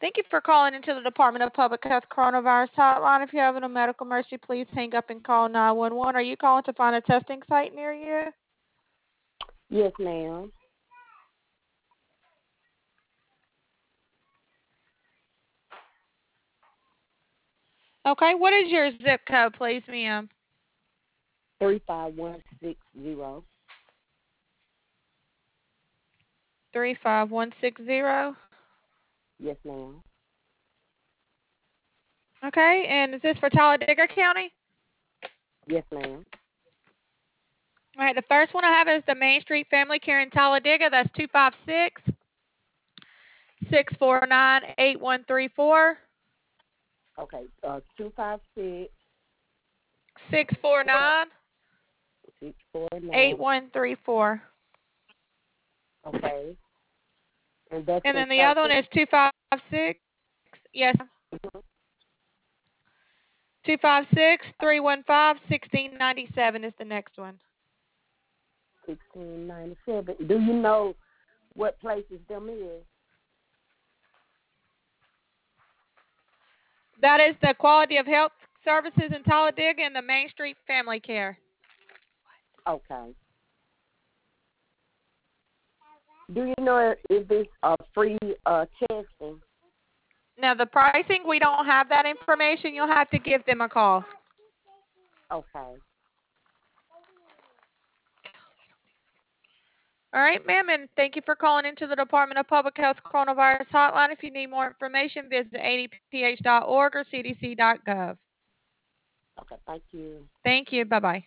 Thank you for calling into the Department of Public Health Coronavirus Hotline. If you're having a medical emergency, please hang up and call 911. Are you calling to find a testing site near you? Yes, ma'am. Okay, what is your zip code, please, ma'am? 35160. 35160. Yes, ma'am. Okay, and is this for Talladega County? Yes, ma'am. All right, the first one I have is the Main Street Family Care in Talladega. That's 256-649-8134. Okay, 256 649 649. 8134. Okay, and that's And in then the other one Turkey. is 256. Yes. 256-315-1697 is the next one. 1697. Do you know what places them is? That is the Quality of Health Services in Talladega and the Main Street Family Care. Okay. Do you know if it's free testing? Now, the pricing, we don't have that information. You'll have to give them a call. Okay. All right, ma'am, and thank you for calling into the Department of Public Health Coronavirus Hotline. If you need more information, visit adph.org or cdc.gov. Okay, thank you. Thank you. Bye-bye.